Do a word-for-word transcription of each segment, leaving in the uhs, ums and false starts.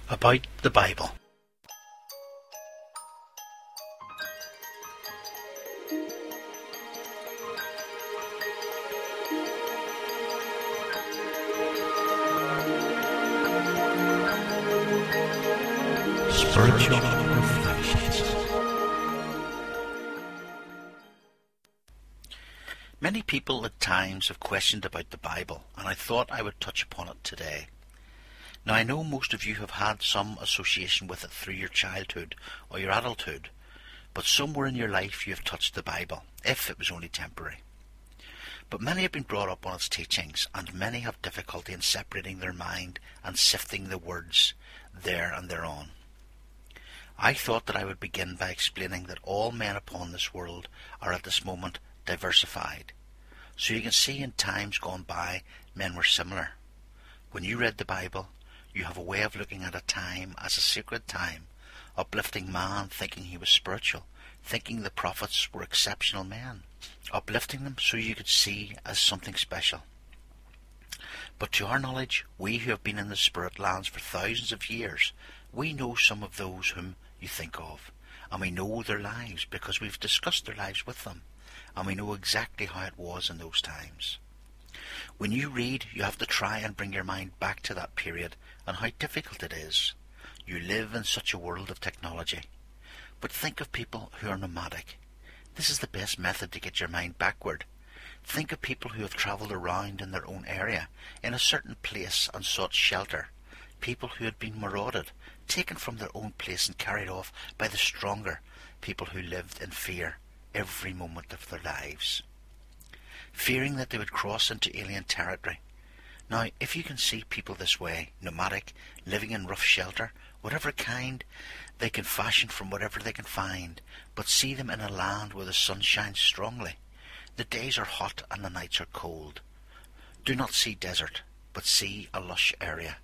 About the Bible. Spiritual Reflections. Many people at times have questioned about the Bible, and I thought I would touch upon it today. Now, I know most of you have had some association with it through your childhood or your adulthood, but somewhere in your life you have touched the Bible, if it was only temporary. But many have been brought up on its teachings, and many have difficulty in separating their mind and sifting the words there and thereon. I thought that I would begin by explaining that all men upon this world are at this moment diversified. So you can see in times gone by, men were similar. When you read the Bible, you have a way of looking at a time as a sacred time, uplifting man thinking he was spiritual, thinking the prophets were exceptional men, uplifting them so you could see as something special. But to our knowledge, we who have been in the spirit lands for thousands of years, we know some of those whom you think of, and we know their lives because we've discussed their lives with them, and we know exactly how it was in those times. When you read, you have to try and bring your mind back to that period and how difficult it is. You live in such a world of technology. But think of people who are nomadic. This is the best method to get your mind backward. Think of people who have travelled around in their own area, in a certain place and sought shelter. People who had been marauded, taken from their own place and carried off by the stronger. People who lived in fear every moment of their lives, fearing that they would cross into alien territory. Now, if you can see people this way, nomadic, living in rough shelter, whatever kind they can fashion from whatever they can find, but see them in a land where the sun shines strongly. The days are hot and the nights are cold. Do not see desert, but see a lush area.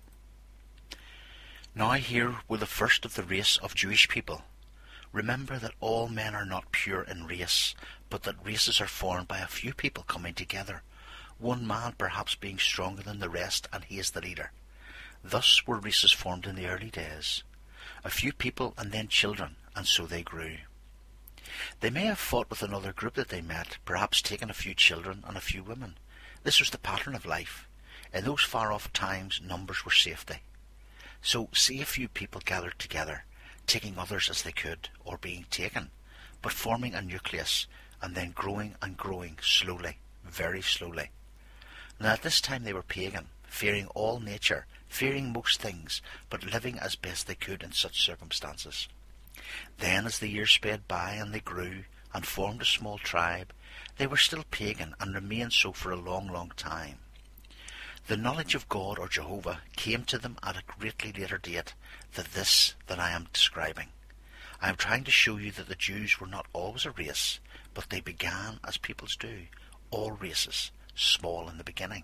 Now here were the first of the race of Jewish people. Remember that all men are not pure in race, but that races are formed by a few people coming together, one man perhaps being stronger than the rest, and he is the leader. Thus were races formed in the early days. A few people and then children, and so they grew. They may have fought with another group that they met, perhaps taken a few children and a few women. This was the pattern of life. In those far-off times, numbers were safety. So see a few people gathered together, taking others as they could, or being taken, but forming a nucleus, and then growing and growing slowly, very slowly. Now at this time they were pagan, fearing all nature, fearing most things, but living as best they could in such circumstances. Then as the years sped by and they grew, and formed a small tribe, they were still pagan, and remained so for a long, long time. The knowledge of God or Jehovah came to them at a greatly later date than this that I am describing. I am trying to show you that the Jews were not always a race, but they began as peoples do, all races, small in the beginning.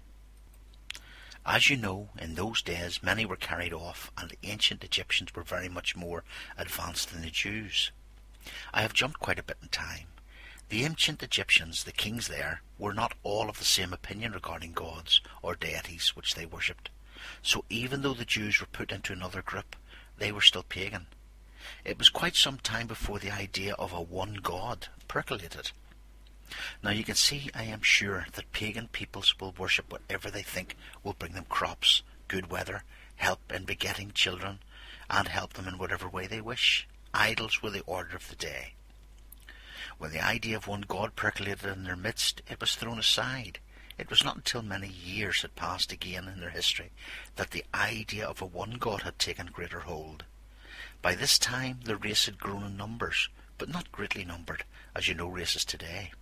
As you know, in those days many were carried off, and the ancient Egyptians were very much more advanced than the Jews. I have jumped quite a bit in time. The ancient Egyptians, the kings there, were not all of the same opinion regarding gods or deities which they worshipped. So even though the Jews were put into another group, they were still pagan. It was quite some time before the idea of a one God percolated. Now you can see, I am sure, that pagan peoples will worship whatever they think will bring them crops, good weather, help in begetting children, and help them in whatever way they wish. Idols were the order of the day. When the idea of one God percolated in their midst, it was thrown aside. It was not until many years had passed again in their history that the idea of a one God had taken greater hold. By this time the race had grown in numbers, but not greatly numbered, as you know races today.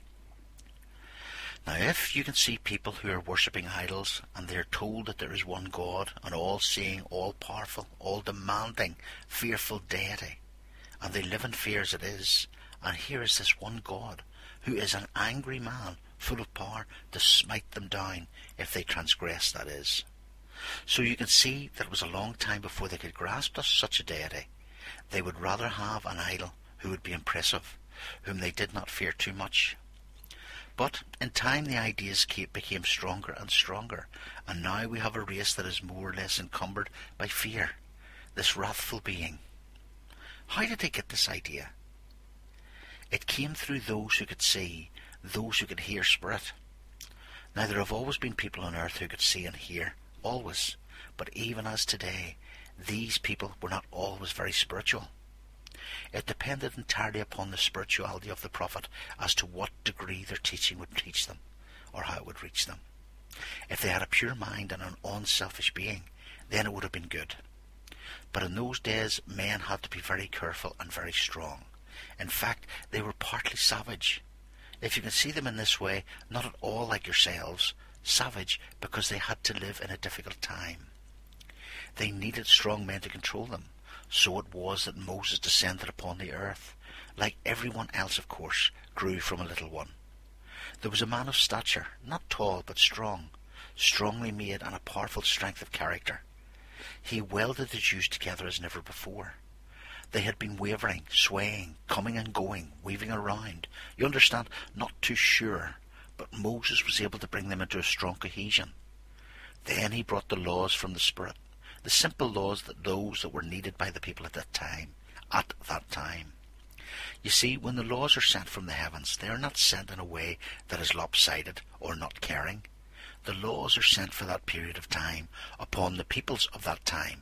Now if you can see people who are worshipping idols, and they are told that there is one God, an all-seeing, all-powerful, all-demanding, fearful deity, and they live in fear as it is, and here is this one God, who is an angry man, full of power to smite them down if they transgress, that is. So you can see that it was a long time before they could grasp such a deity. They would rather have an idol who would be impressive, whom they did not fear too much. But in time the ideas became stronger and stronger, and now we have a race that is more or less encumbered by fear. this wrathful being. How did they get this idea? It came through those who could see, those who could hear spirit. Now there have always been people on earth who could see and hear, always, but even as today, these people were not always very spiritual. It depended entirely upon the spirituality of the prophet as to what degree their teaching would teach them, or how it would reach them. If they had a pure mind and an unselfish being, then it would have been good. But in those days, men had to be very careful and very strong. In fact, they were partly savage. If you can see them in this way, not at all like yourselves, savage because they had to live in a difficult time. They needed strong men to control them. So it was that Moses descended upon the earth. Like everyone else, of course, grew from a little one. There was a man of stature, not tall but strong, strongly made and a powerful strength of character. He welded the Jews together as never before. They had been wavering, swaying, coming and going, weaving around. You understand, not too sure, but Moses was able to bring them into a strong cohesion. Then he brought the laws from the Spirit, the simple laws that those that were needed by the people at that time, at that time. You see, when the laws are sent from the heavens, they are not sent in a way that is lopsided or not caring. The laws are sent for that period of time, upon the peoples of that time,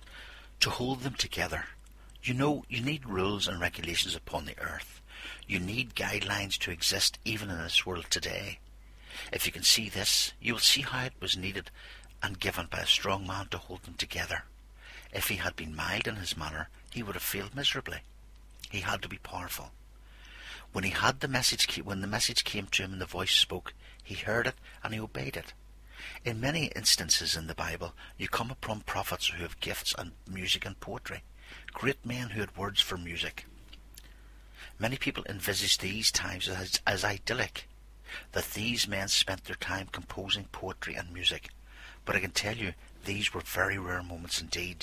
to hold them together. You know, you need rules and regulations upon the earth. You need guidelines to exist even in this world today. If you can see this, you will see how it was needed and given by a strong man to hold them together. If he had been mild in his manner, he would have failed miserably. He had to be powerful. When he had the message, when the message came to him and the voice spoke, he heard it and he obeyed it. In many instances in the Bible, you come upon prophets who have gifts and music and poetry, great men who had words for music. Many people envisage these times as, as idyllic, that these men spent their time composing poetry and music. But I can tell you, these were very rare moments indeed.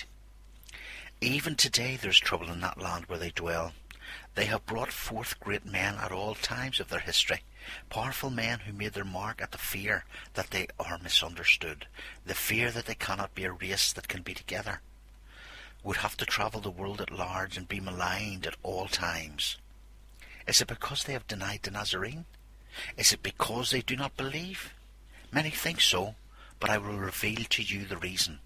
Even today there's trouble in that land where they dwell. They have brought forth great men at all times of their history, powerful men who made their mark at the fear that they are misunderstood, the fear that they cannot be a race that can be together, would have to travel the world at large and be maligned at all times. Is it because they have denied the Nazarene? Is it because they do not believe? Many think so, but I will reveal to you the reason.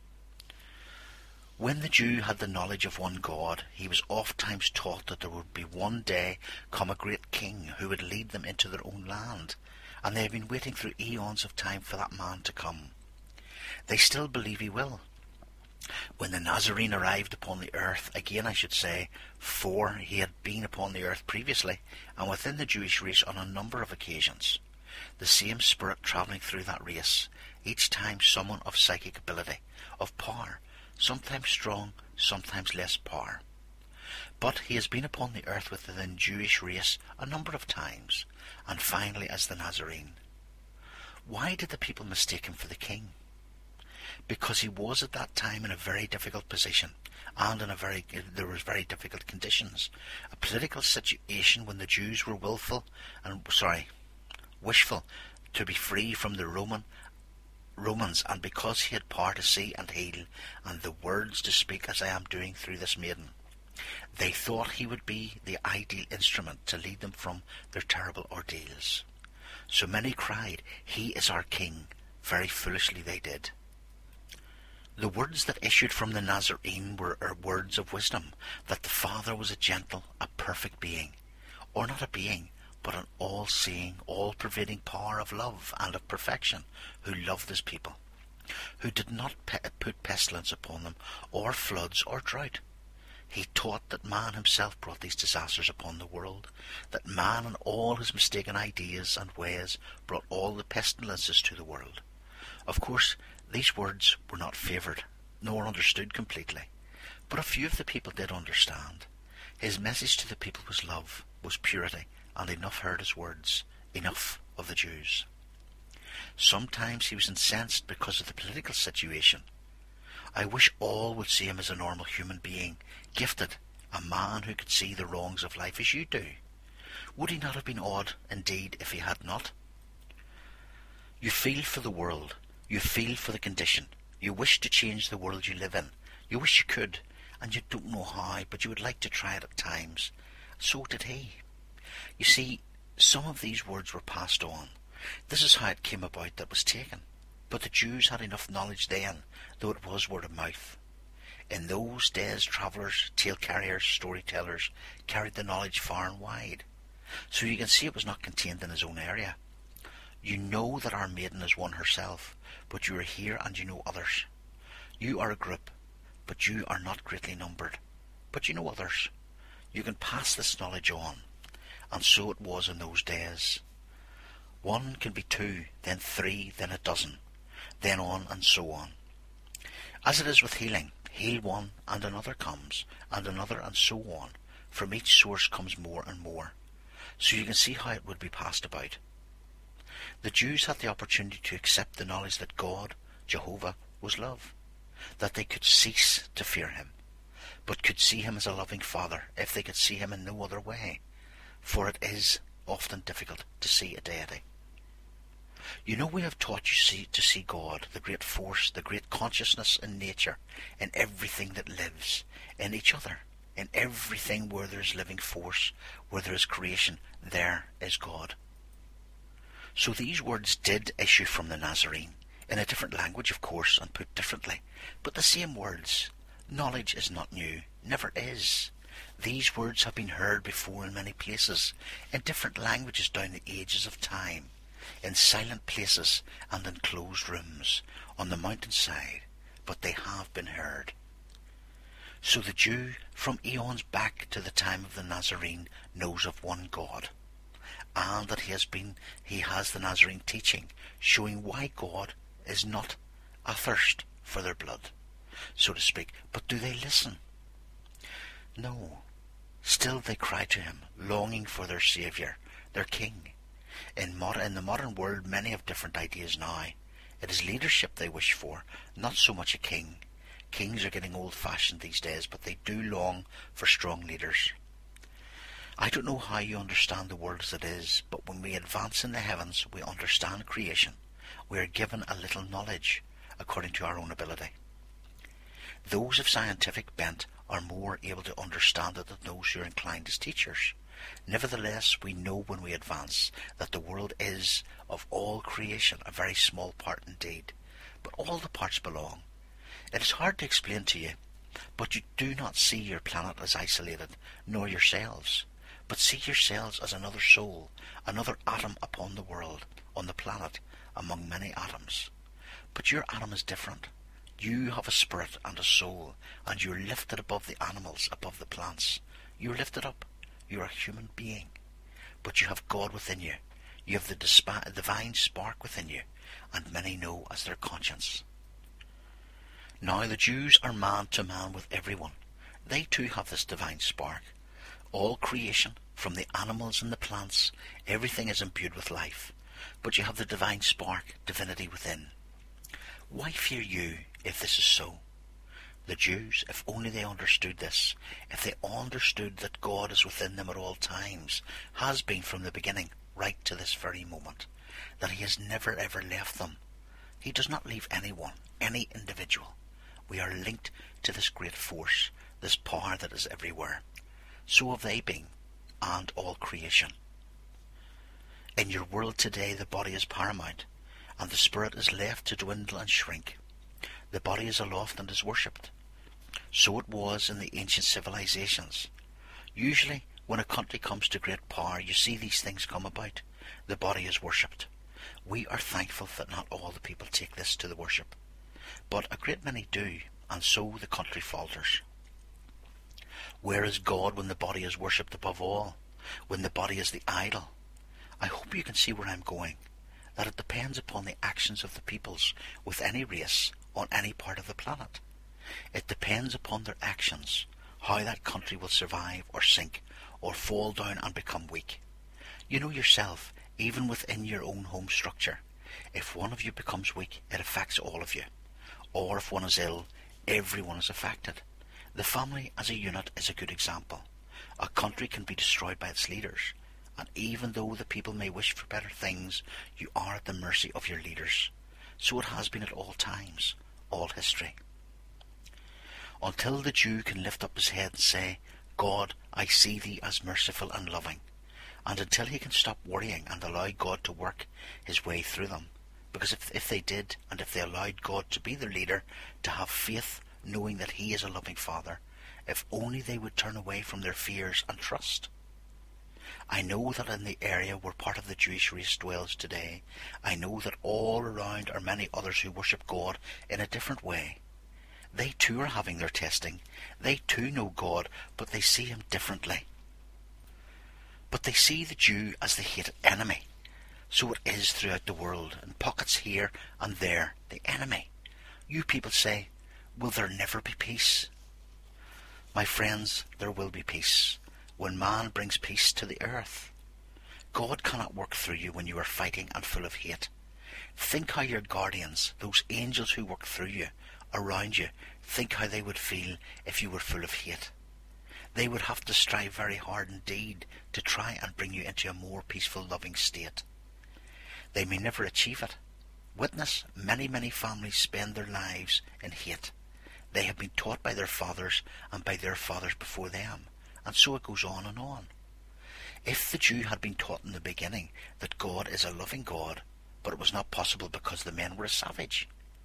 When the Jew had the knowledge of one God, he was ofttimes taught that there would be one day come a great king who would lead them into their own land, and they have been waiting through eons of time for that man to come. They still believe he will. When the Nazarene arrived upon the earth, again I should say, for he had been upon the earth previously, and within the Jewish race on a number of occasions, the same spirit travelling through that race, each time someone of psychic ability, of power, sometimes strong, sometimes less power. But he has been upon the earth within the Jewish race a number of times, and finally as the Nazarene. Why did the people mistake him for the king? Because he was at that time in a very difficult position, and in a very there was very difficult conditions. A political situation when the Jews were willful and sorry, wishful to be free from the Roman Romans, and because he had power to see and heal, and the words to speak as I am doing through this maiden, they thought he would be the ideal instrument to lead them from their terrible ordeals. So many cried, "He is our king." Very foolishly they did. The words that issued from the Nazarene were words of wisdom, that the Father was a gentle, a perfect being, or not a being, but an all-seeing, all-pervading power of love and of perfection, who loved his people, who did not pe- put pestilence upon them, or floods, or drought. He taught that man himself brought these disasters upon the world, that man and all his mistaken ideas and ways brought all the pestilences to the world. Of course, these words were not favoured, nor understood completely, but a few of the people did understand. His message to the people was love, was purity, and enough heard his words, enough of the Jews. Sometimes he was incensed because of the political situation. I wish all would see him as a normal human being, gifted, a man who could see the wrongs of life as you do. Would he not have been odd, indeed, if he had not? You feel for the world. You feel for the condition. You wish to change the world you live in. You wish you could, and you don't know how, but you would like to try it at times. So did he. You see, some of these words were passed on. This is how it came about that was taken. But the Jews had enough knowledge then, though it was word of mouth. In those days, travellers, tale-carriers, storytellers carried the knowledge far and wide. So you can see it was not contained in his own area. You know that our maiden is one herself, but you are here and you know others. You are a group, but you are not greatly numbered. But you know others. You can pass this knowledge on. And so it was in those days. One can be two, then three, then a dozen, then on and so on. As it is with healing, heal one and another comes, and another and so on. From each source comes more and more. So you can see how it would be passed about. The Jews had the opportunity to accept the knowledge that God, Jehovah, was love, that they could cease to fear him, but could see him as a loving Father if they could see him in no other way, for it is often difficult to see a deity. You know, we have taught you see, to see God, the great force, the great consciousness in nature, in everything that lives, in each other, in everything where there is living force, where there is creation, there is God. So these words did issue from the Nazarene, in a different language, of course, and put differently, but the same words. Knowledge is not new, never is. These words have been heard before in many places, in different languages down the ages of time, in silent places and in closed rooms, on the mountainside, but they have been heard. So the Jew, from eons back to the time of the Nazarene, knows of one God, and that he has been, he has the Nazarene teaching, showing why God is not athirst for their blood, so to speak. But do they listen? No. Still they cry to him, longing for their Saviour, their King. In, mod- in the modern world, many have different ideas now. It is leadership they wish for, not so much a king. Kings are getting old-fashioned these days, but they do long for strong leaders. I don't know how you understand the world as it is, but when we advance in the heavens, we understand creation. We are given a little knowledge, according to our own ability. Those of scientific bent are more able to understand it than those who are inclined as teachers. Nevertheless, we know when we advance that the world is, of all creation, a very small part indeed, but all the parts belong. It is hard to explain to you, but you do not see your planet as isolated, nor yourselves, but see yourselves as another soul, another atom upon the world, on the planet, among many atoms. But your atom is different. You have a spirit and a soul, and you are lifted above the animals, above the plants. You are lifted up. You are a human being. But you have God within you. You have the dispa- divine spark within you, and many know as their conscience. Now the Jews are man to man with everyone. They too have this divine spark. All creation, from the animals and the plants, everything is imbued with life. But you have the divine spark, divinity within. Why fear you if this is so? The Jews, if only they understood this, if they understood that God is within them at all times, has been from the beginning, right to this very moment, that he has never ever left them. He does not leave anyone, any individual. We are linked to this great force, this power that is everywhere. So have they been, and all creation. In your world today, the body is paramount, and the spirit is left to dwindle and shrink. The body is aloft and is worshipped. So it was in the ancient civilizations. Usually, when a country comes to great power, you see these things come about. The body is worshipped. We are thankful that not all the people take this to the worship, but a great many do, and so the country falters. Where is God when the body is worshipped above all, when the body is the idol? I hope you can see where I'm going, that it depends upon the actions of the peoples with any race on any part of the planet. It depends upon their actions, how that country will survive or sink or fall down and become weak. You know yourself, even within your own home structure, if one of you becomes weak, it affects all of you. Or if one is ill, everyone is affected. The family as a unit is a good example. A country can be destroyed by its leaders, and even though the people may wish for better things, you are at the mercy of your leaders. So it has been at all times, all history. Until the Jew can lift up his head and say, God, I see thee as merciful and loving, and until he can stop worrying and allow God to work his way through them. Because if, if they did, and if they allowed God to be their leader, to have faith, knowing that he is a loving Father, if only they would turn away from their fears and trust. I know that in the area where part of the Jewish race dwells today, I know that all around are many others who worship God in a different way. They too are having their testing. They too know God, but they see him differently. But they see the Jew as the hated enemy. So it is throughout the world, in pockets here and there, the enemy. You people say, will there never be peace? My friends, there will be peace when man brings peace to the earth. God cannot work through you when you are fighting and full of hate. Think how your guardians, those angels who work through you, around you, think how they would feel if you were full of hate. They would have to strive very hard indeed to try and bring you into a more peaceful, loving state. They may never achieve it. Witness, many, many families spend their lives in hate. They have been taught by their fathers and by their fathers before them, and so it goes on and on. If the Jew had been taught in the beginning that God is a loving God, but it was not possible because the men were a savage.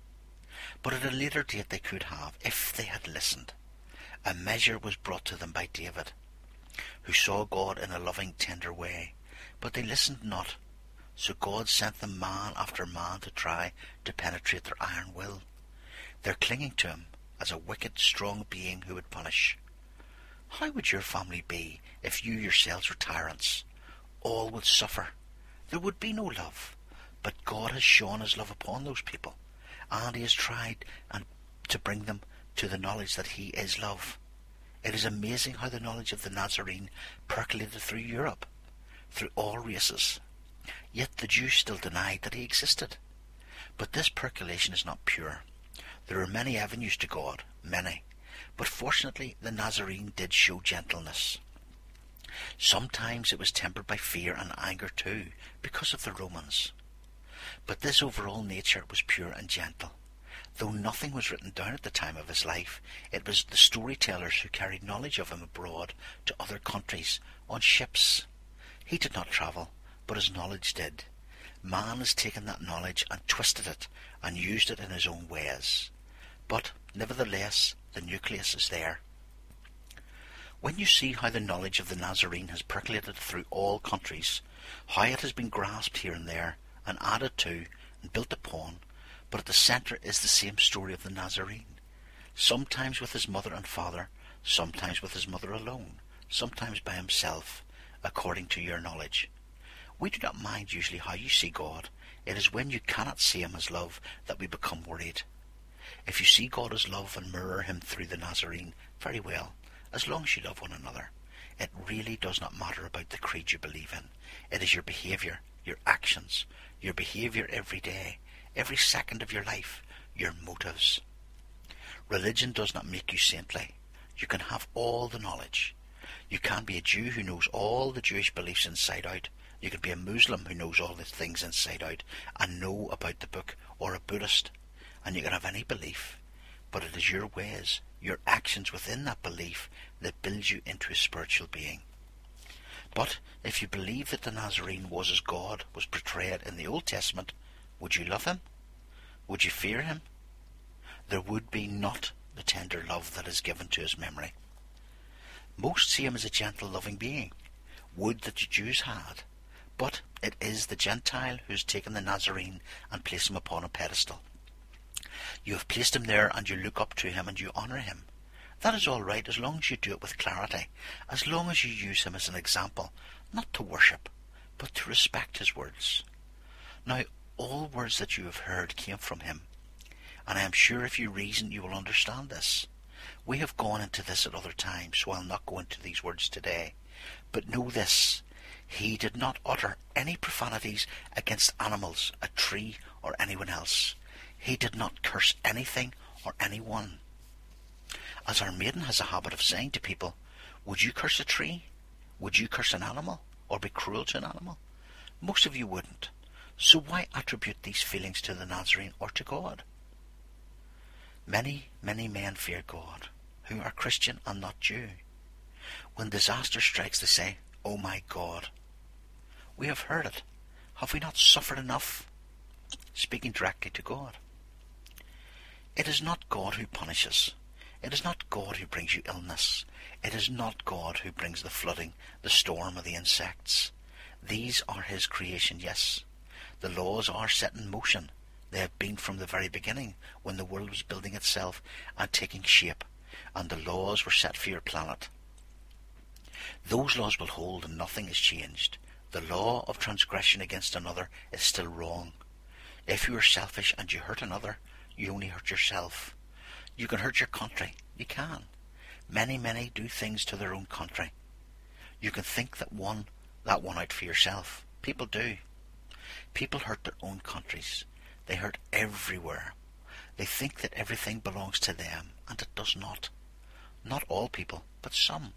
But at a later date they could have, if they had listened. A measure was brought to them by David, who saw God in a loving, tender way, but they listened not. So God sent them man after man to try to penetrate their iron will. They're clinging to him as a wicked, strong being who would punish. How would your family be if you yourselves were tyrants? All would suffer. There would be no love. But God has shown his love upon those people, and he has tried and to bring them to the knowledge that he is love. It is amazing how the knowledge of the Nazarene percolated through Europe, through all races. Yet the Jews still denied that he existed. But this percolation is not pure. There are many avenues to God, many. But fortunately the Nazarene did show gentleness. Sometimes it was tempered by fear and anger too, because of the Romans. But this overall nature was pure and gentle. Though nothing was written down at the time of his life, it was the storytellers who carried knowledge of him abroad to other countries, on ships. He did not travel, but his knowledge did. Man has taken that knowledge and twisted it and used it in his own ways. But, nevertheless, the nucleus is there. When you see how the knowledge of the Nazarene has percolated through all countries, how it has been grasped here and there, and added to, and built upon, but at the centre is the same story of the Nazarene, sometimes with his mother and father, sometimes with his mother alone, sometimes by himself, according to your knowledge. We do not mind usually how you see God. It is when you cannot see him as love that we become worried. If you see God as love and mirror him through the Nazarene, very well, as long as you love one another. It really does not matter about the creed you believe in. It is your behaviour, your actions, your behaviour every day, every second of your life, your motives. Religion does not make you saintly. You can have all the knowledge. You can be a Jew who knows all the Jewish beliefs inside out. You can be a Muslim who knows all the things inside out and know about the book, or a Buddhist. And you can have any belief. But it is your ways, your actions within that belief that builds you into a spiritual being. But if you believe that the Nazarene was as God was portrayed in the Old Testament, would you love him? Would you fear him? There would be not the tender love that is given to his memory. Most see him as a gentle, loving being. Would that the Jews had. But it is the Gentile who has taken the Nazarene and placed him upon a pedestal. You have placed him there, and you look up to him and you honour him. That is all right as long as you do it with clarity, as long as you use him as an example, not to worship, but to respect his words. Now, all words that you have heard came from him, and I am sure if you reason you will understand this. We have gone into this at other times, so I'll not go into these words today. But know this, he did not utter any profanities against animals, a tree, or anyone else. He did not curse anything or anyone. As our maiden has a habit of saying to people, would you curse a tree? Would you curse an animal? Or be cruel to an animal? Most of you wouldn't. So why attribute these feelings to the Nazarene or to God? Many, many men fear God. who are Christian and not Jew. When disaster strikes, they say, "Oh my God." We have heard it. Have we not suffered enough? Speaking directly to God. It is not God who punishes. It is not God who brings you illness. It is not God who brings the flooding, the storm, or the insects. These are his creation, yes. The laws are set in motion. They have been from the very beginning, when the world was building itself and taking shape, and the laws were set for your planet. Those laws will hold and nothing is changed. The law of transgression against another is still wrong. If you are selfish and you hurt another, you only hurt yourself. You can hurt your country. You can. Many, many do things to their own country. You can think that one, that one out for yourself. People do. People hurt their own countries. They hurt everywhere. They think that everything belongs to them, and it does not. Not all people, but some.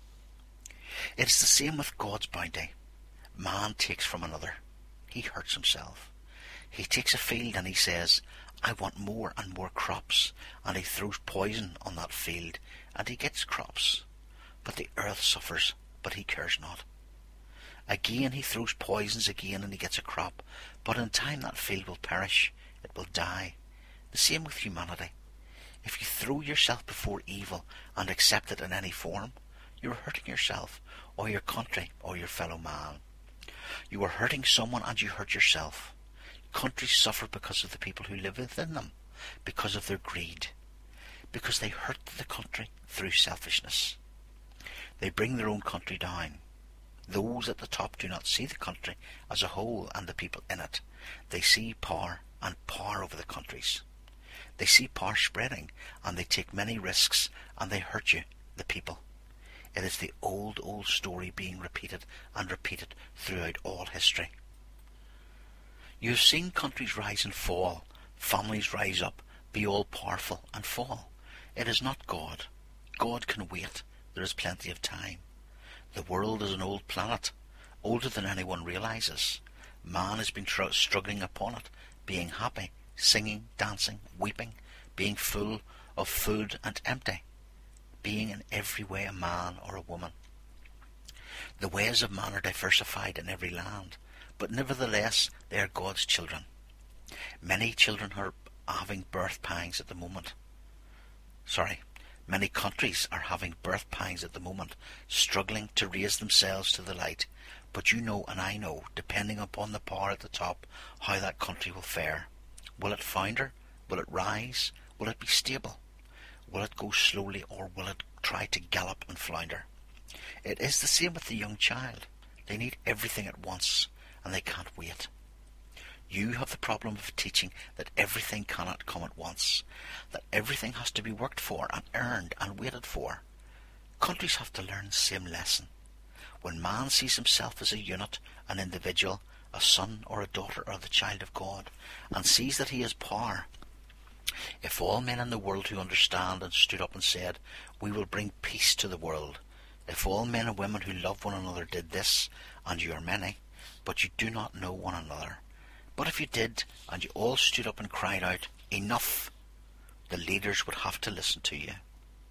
It is the same with God's bounty. Man takes from another. He hurts himself. He takes a field and he says, "I want more and more crops," and he throws poison on that field, and he gets crops. But the earth suffers, but he cares not. Again he throws poisons again, and he gets a crop, but in time that field will perish, it will die. The same with humanity. If you throw yourself before evil and accept it in any form, you are hurting yourself, or your country, or your fellow man. You are hurting someone and you hurt yourself. Countries suffer because of the people who live within them, because of their greed, because they hurt the country through selfishness. They bring their own country down. Those at the top do not see the country as a whole and the people in it. They see power and power over the countries. They see power spreading, and they take many risks, and they hurt you, the people. It is the old, old story being repeated and repeated throughout all history. You have seen countries rise and fall, families rise up, be all powerful and fall. It is not God. God can wait. There is plenty of time. The world is an old planet, older than anyone realizes. Man has been tr- struggling upon it, being happy, singing, dancing, weeping, being full of food and empty, being in every way a man or a woman. The ways of man are diversified in every land, but nevertheless they are God's children. Many children are having birth pangs at the moment. Sorry, many countries are having birth pangs at the moment, struggling to raise themselves to the light. But you know and I know, depending upon the power at the top, how that country will fare. Will it founder? Will it rise? Will it be stable? Will it go slowly, or will it try to gallop and flounder? It is the same with the young child. They need everything at once, and they can't wait. You have the problem of teaching that everything cannot come at once, that everything has to be worked for and earned and waited for. Countries have to learn the same lesson. When man sees himself as a unit, an individual, a son or a daughter or the child of God, and sees that he has power, if all men in the world who understand and stood up and said, "We will bring peace to the world," if all men and women who love one another did this, and you are many, but you do not know one another, but if you did, and you all stood up and cried out, "Enough," the leaders would have to listen to you.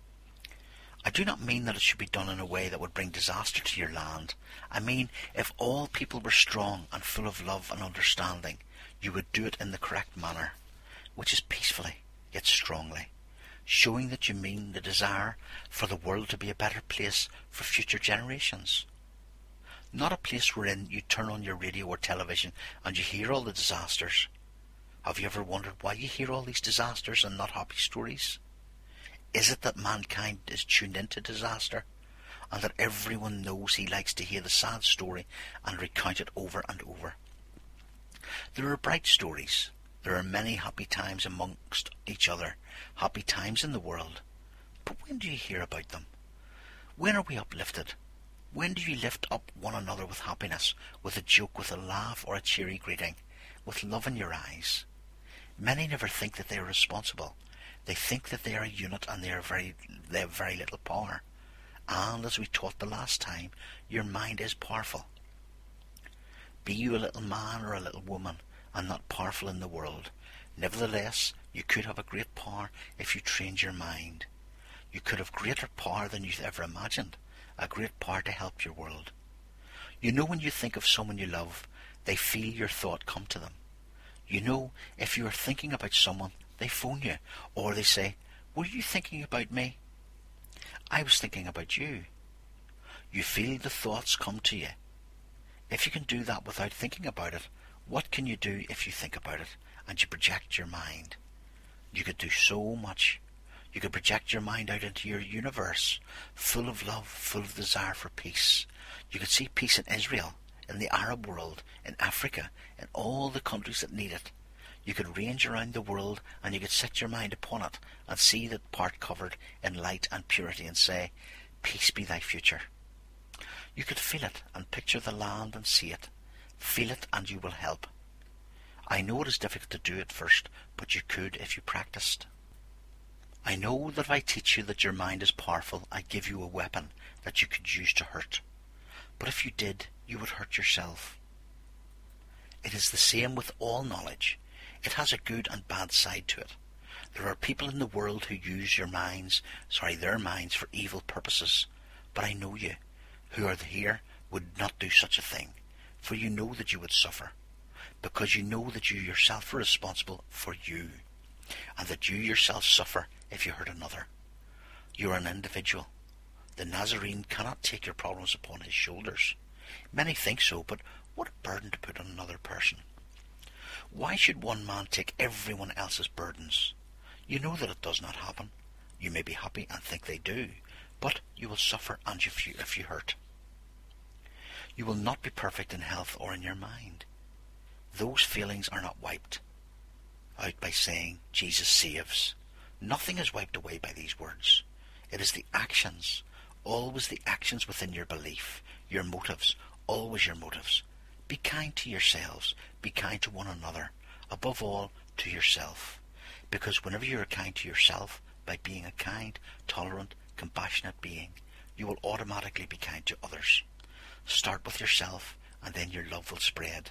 I do not mean that it should be done in a way that would bring disaster to your land. I mean, if all people were strong and full of love and understanding, you would do it in the correct manner, which is peacefully, yet strongly, showing that you mean the desire for the world to be a better place for future generations. Not a place wherein you turn on your radio or television and you hear all the disasters. Have you ever wondered why you hear all these disasters and not happy stories? Is it that mankind is tuned into disaster, and that everyone knows he likes to hear the sad story and recount it over and over? There are bright stories. There are many happy times amongst each other, happy times in the world. But when do you hear about them? When are we uplifted? When do you lift up one another with happiness, with a joke, with a laugh, or a cheery greeting, with love in your eyes? Many never think that they are responsible. They think that they are a unit and they are very they have very little power. And as we taught the last time, your mind is powerful. Be you a little man or a little woman, and not powerful in the world, nevertheless you could have a great power if you trained your mind. You could have greater power than you've ever imagined, a great power to help your world. You know when you think of someone you love, they feel your thought come to them. You know if you are thinking about someone, they phone you, or they say, "Were you thinking about me?" I was thinking about you. You feel the thoughts come to you. If you can do that without thinking about it, what can you do if you think about it and you project your mind? You could do so much. You could project your mind out into your universe, full of love, full of desire for peace. You could see peace in Israel, in the Arab world, in Africa, in all the countries that need it. You could range around the world and you could set your mind upon it and see that part covered in light and purity and say, "Peace be thy future." You could feel it and picture the land and see it. Feel it and you will help. I know it is difficult to do at first, but you could if you practiced. I know that if I teach you that your mind is powerful, I give you a weapon that you could use to hurt. But if you did, you would hurt yourself. It is the same with all knowledge. It has a good and bad side to it. There are people in the world who use your minds, sorry, their minds for evil purposes. But I know you, who are here, would not do such a thing, for you know that you would suffer, because you know that you yourself are responsible for you, and that you yourself suffer if you hurt another. You are an individual. The Nazarene cannot take your problems upon his shoulders. Many think so, but what a burden to put on another person. Why should one man take everyone else's burdens? You know that it does not happen. You may be happy and think they do, but you will suffer and if you, if you hurt. You will not be perfect in health or in your mind. Those feelings are not wiped out by saying, "Jesus saves." Nothing is wiped away by these words. It is the actions, always the actions within your belief, your motives, always your motives. Be kind to yourselves, be kind to one another, above all to yourself. Because whenever you are kind to yourself, by being a kind, tolerant, compassionate being, you will automatically be kind to others. Start with yourself, and then your love will spread.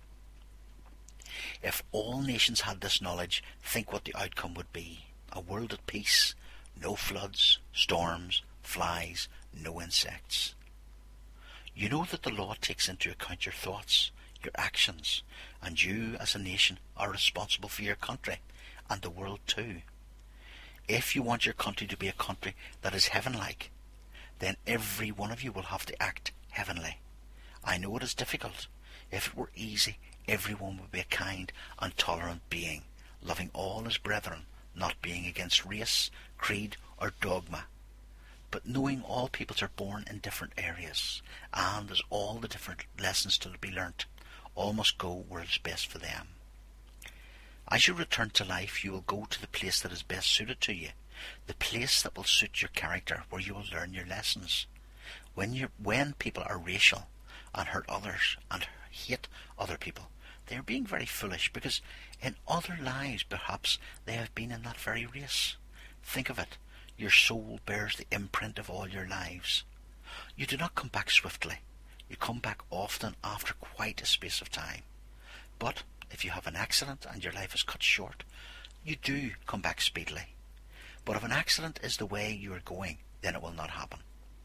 If all nations had this knowledge, think what the outcome would be. A world at peace, no floods, storms, flies, no insects. You know that the law takes into account your thoughts, your actions, and you as a nation are responsible for your country and the world too. If you want your country to be a country that is heaven-like, then every one of you will have to act heavenly. I know it is difficult. If it were easy, everyone would be a kind and tolerant being, loving all his brethren, not being against race, creed, or dogma. But knowing all peoples are born in different areas, and there's all the different lessons to be learnt, all must go where it's best for them. As you return to life, you will go to the place that is best suited to you, the place that will suit your character, where you will learn your lessons. When you when people are racial and hurt others and hate other people, they are being very foolish, because in other lives perhaps they have been in that very race. Think of it. Your soul bears the imprint of all your lives. You do not come back swiftly. You come back often after quite a space of time. But if you have an accident and your life is cut short, you do come back speedily. But if an accident is the way you are going, then it will not happen.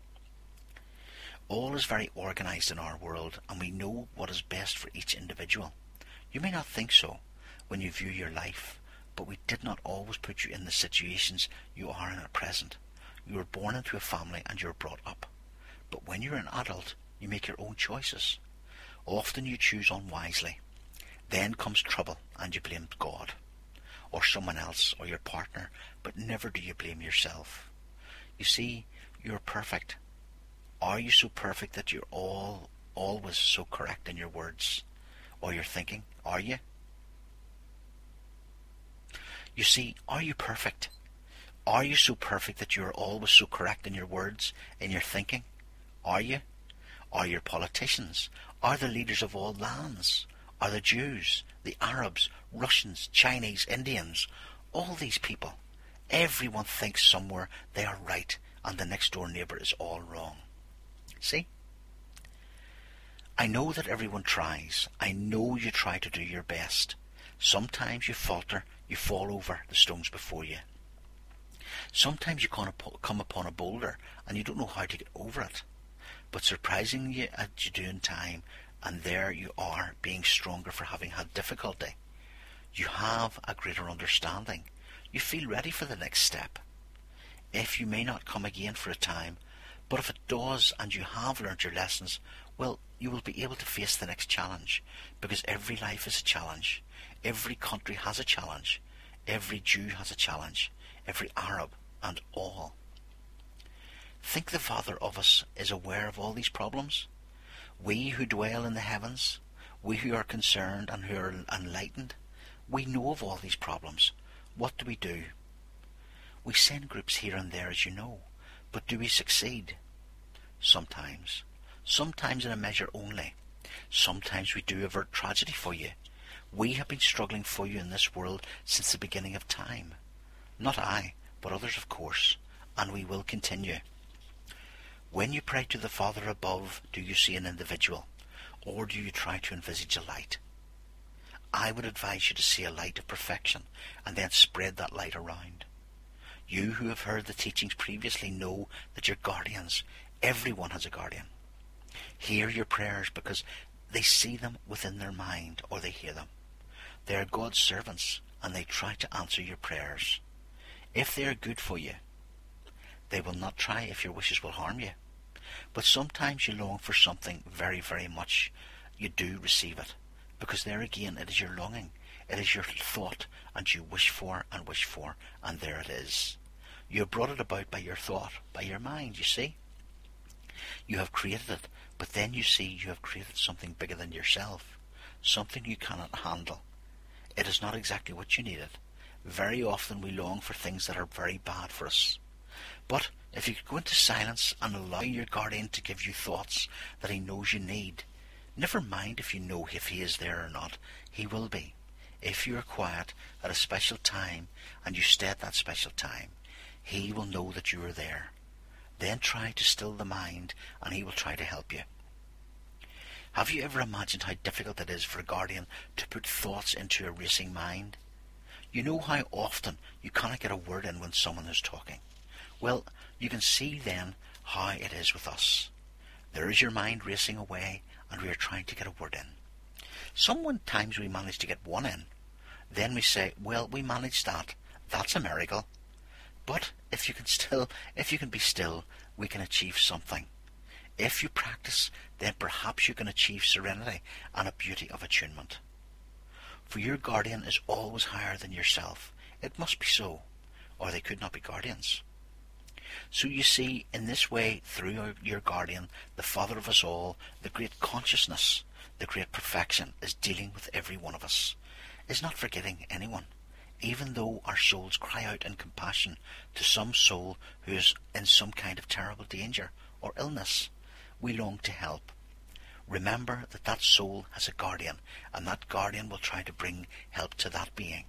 All is very organized in our world, and we know what is best for each individual. You may not think so when you view your life, but we did not always put you in the situations you are in at present. You were born into a family and you were brought up. But when you're an adult, you make your own choices. Often you choose unwisely. Then comes trouble and you blame God, or someone else, or your partner, but never do you blame yourself. You see, you're perfect. Are you so perfect that you're all always so correct in your words or your thinking? Are you? You see, are you perfect? Are you so perfect that you are always so correct in your words, in your thinking? Are you? Are your politicians? Are the leaders of all lands? Are the Jews, the Arabs, Russians, Chinese, Indians, all these people? Everyone thinks somewhere they are right and the next door neighbour is all wrong. See? I know that everyone tries. I know you try to do your best. Sometimes you falter, you fall over the stones before you. Sometimes you come upon a boulder and you don't know how to get over it. But surprisingly as you do in time, and there you are, being stronger for having had difficulty. You have a greater understanding. You feel ready for the next step. If you may not come again for a time, but if it does and you have learned your lessons, well, you will be able to face the next challenge, because every life is a challenge. Every country has a challenge. Every Jew has a challenge. Every Arab and all. Think the Father of us is aware of all these problems? We who dwell in the heavens, we who are concerned and who are enlightened, we know of all these problems. What do we do? We send groups here and there, as you know, but do we succeed? Sometimes. Sometimes in a measure only. Sometimes we do avert tragedy for you. We have been struggling for you in this world since the beginning of time. Not I, but others, of course, and we will continue. When you pray to the Father above, do you see an individual, or do you try to envisage a light? I would advise you to see a light of perfection, and then spread that light around. You who have heard the teachings previously know that your guardians, everyone has a guardian. Hear your prayers because they see them within their mind, or they hear them. They are God's servants, and they try to answer your prayers. If they are good for you, they will not try if your wishes will harm you. But sometimes you long for something very, very much. You do receive it, because there again it is your longing. It is your thought, and you wish for and wish for, and there it is. You have brought it about by your thought, by your mind, you see. You have created it, but then you see you have created something bigger than yourself, something you cannot handle. It is not exactly what you needed. Very often we long for things that are very bad for us. But if you could go into silence and allow your guardian to give you thoughts that he knows you need, never mind if you know if he is there or not, he will be. If you are quiet at a special time and you stay at that special time, he will know that you are there. Then try to still the mind and he will try to help you. Have you ever imagined how difficult it is for a guardian to put thoughts into a racing mind? You know how often you cannot get a word in when someone is talking. Well, you can see then how it is with us. There is your mind racing away, and we are trying to get a word in. Sometimes we manage to get one in. Then we say, well, we managed that. That's a miracle. But if you can still, if you can be still, we can achieve something. If you practice, then perhaps you can achieve serenity and a beauty of attunement. For your guardian is always higher than yourself. It must be so, or they could not be guardians. So you see, in this way, through your guardian, the Father of us all, the great consciousness, the great perfection, is dealing with every one of us, is not forgetting anyone, even though our souls cry out in compassion to some soul who is in some kind of terrible danger or illness. We long to help. Remember that that soul has a guardian, and that guardian will try to bring help to that being.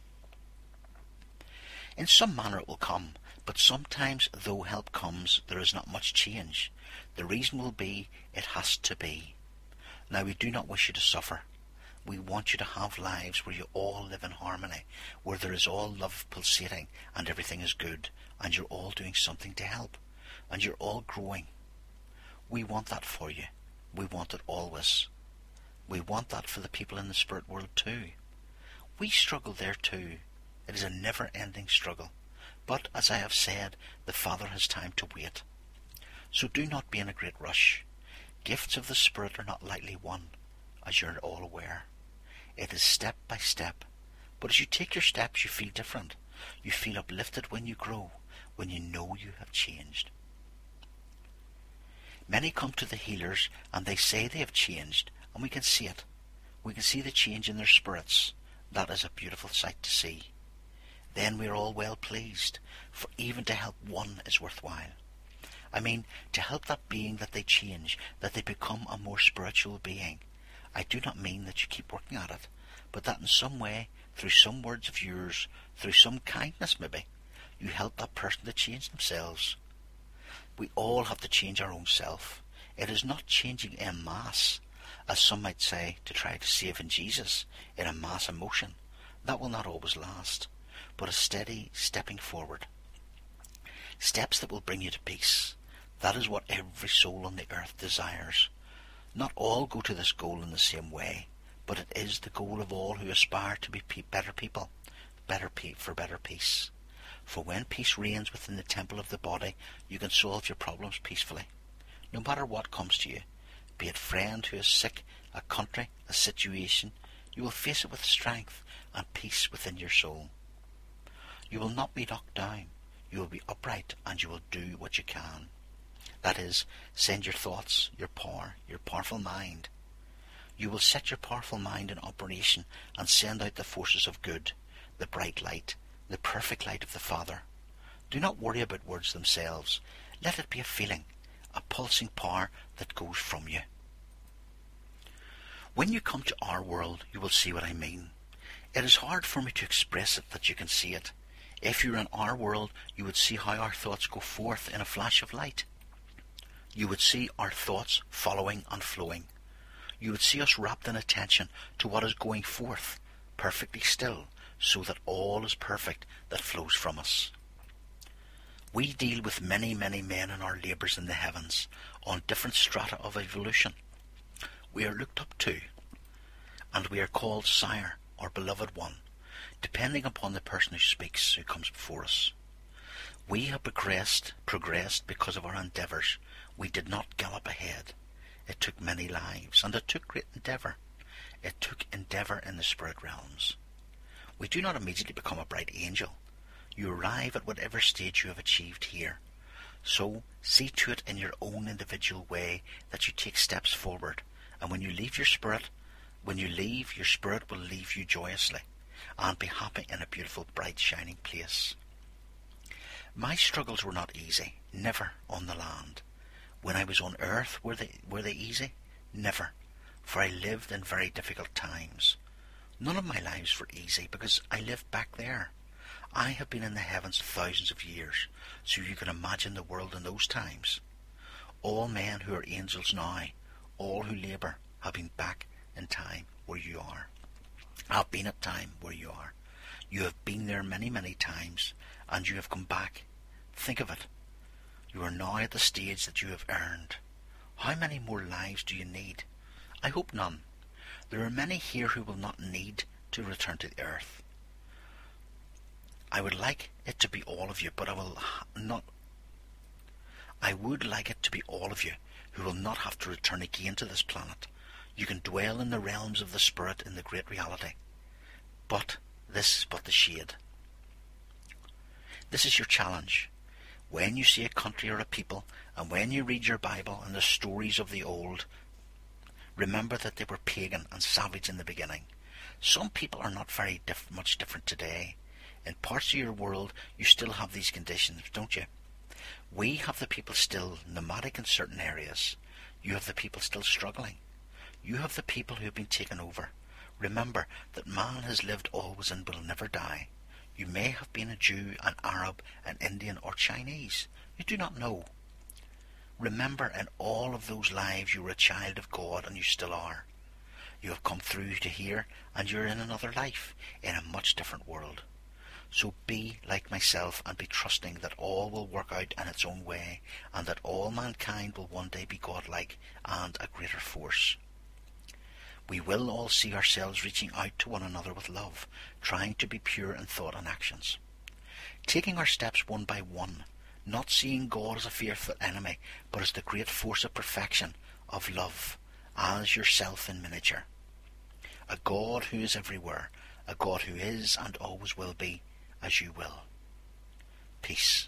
In some manner it will come, but sometimes, though help comes, there is not much change. The reason will be, it has to be. Now we do not wish you to suffer. We want you to have lives where you all live in harmony, where there is all love pulsating and everything is good, and you're all doing something to help, and you're all growing. We want that for you. We want it always. We want that for the people in the spirit world too. We struggle there too. It is a never-ending struggle. But, as I have said, the Father has time to wait. So do not be in a great rush. Gifts of the Spirit are not lightly won, as you're all aware. It is step by step. But as you take your steps, you feel different. You feel uplifted when you grow, when you know you have changed. Many come to the healers, and they say they have changed, and we can see it. We can see the change in their spirits. That is a beautiful sight to see. Then we are all well pleased, for even to help one is worthwhile. I mean, to help that being that they change, that they become a more spiritual being. I do not mean that you keep working at it, but that in some way, through some words of yours, through some kindness maybe, you help that person to change themselves. We all have to change our own self. It is not changing en masse, as some might say, to try to save in Jesus, in a mass emotion. That will not always last, but a steady stepping forward. Steps that will bring you to peace. That is what every soul on the earth desires. Not all go to this goal in the same way, but it is the goal of all who aspire to be better people, better pe- for better peace. For when peace reigns within the temple of the body, you can solve your problems peacefully. No matter what comes to you, be it friend who is sick, a country, a situation, you will face it with strength and peace within your soul. You will not be knocked down. You will be upright, and you will do what you can. That is, send your thoughts, your power, your powerful mind. You will set your powerful mind in operation and send out the forces of good, the bright light, the perfect light of the Father. Do not worry about words themselves. Let it be a feeling, a pulsing power that goes from you. When you come to our world, you will see what I mean. It is hard for me to express it that you can see it. If you were in our world, you would see how our thoughts go forth in a flash of light. You would see our thoughts following and flowing. You would see us wrapped in attention to what is going forth, perfectly still, so that all is perfect that flows from us. We deal with many, many men in our labours in the heavens, on different strata of evolution. We are looked up to, and we are called Sire, or Beloved One, depending upon the person who speaks, who comes before us. We have progressed, progressed because of our endeavours. We did not gallop ahead. It took many lives, and it took great endeavour. It took endeavour in the spirit realms. We do not immediately become a bright angel. You arrive at whatever stage you have achieved here. So see to it in your own individual way that you take steps forward, and when you leave your spirit, when you leave, your spirit will leave you joyously, and be happy in a beautiful, bright, shining place. My struggles were not easy, never on the land. When I was on earth, were they, were they easy? Never, for I lived in very difficult times. None of my lives were easy, because I lived back there. I have been in the heavens thousands of years, so you can imagine the world in those times. All men who are angels now, all who labour, have been back in time where you are. I've been at time where you are. You have been there many, many times, and you have come back. Think of it. You are now at the stage that you have earned. How many more lives do you need? I hope none. There are many here who will not need to return to the earth. I would like it to be all of you, but I will not. I would like it to be all of you who will not have to return again to this planet. You can dwell in the realms of the spirit in the great reality. But this is but the shade. This is your challenge. When you see a country or a people, and when you read your Bible and the stories of the old, remember that they were pagan and savage in the beginning. Some people are not very diff- much different today. In parts of your world, you still have these conditions, don't you? We have the people still nomadic in certain areas. You have the people still struggling. You have the people who have been taken over. Remember that man has lived always and will never die. You may have been a Jew, an Arab, an Indian, or Chinese. You do not know. Remember, in all of those lives you were a child of God, and you still are. You have come through to here, and you're in another life, in a much different world. So be like myself, and be trusting that all will work out in its own way, and that all mankind will one day be godlike and a greater force. We will all see ourselves reaching out to one another with love, trying to be pure in thought and actions. Taking our steps one by one, not seeing God as a fearful enemy, but as the great force of perfection, of love, as yourself in miniature. A God who is everywhere, a God who is and always will be, as you will. Peace.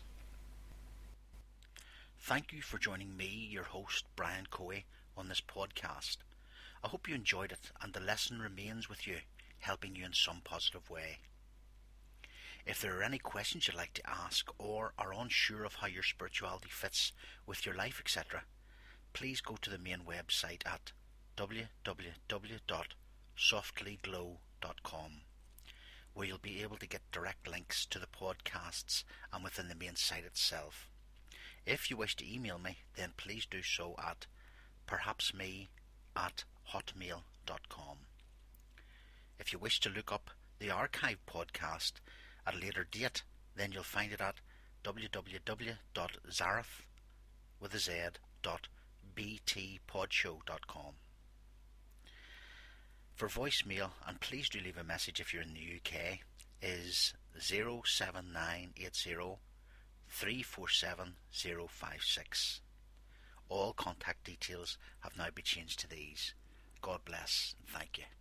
Thank you for joining me, your host, Brian Coe, on this podcast. I hope you enjoyed it, and the lesson remains with you, helping you in some positive way. If there are any questions you'd like to ask, or are unsure of how your spirituality fits with your life, et cetera, please go to the main website at w w w dot softly glow dot com, where you'll be able to get direct links to the podcasts and within the main site itself. If you wish to email me, then please do so at perhapsme at hotmail dot com. If you wish to look up the archive podcast at a later date, then you'll find it at w w w dot zareth with a Z dot b t podshow dot com. For voicemail, and please do leave a message if you're in the U K, is zero seven nine eight zero three four seven zero five six. All contact details have now been changed to these. God bless and thank you.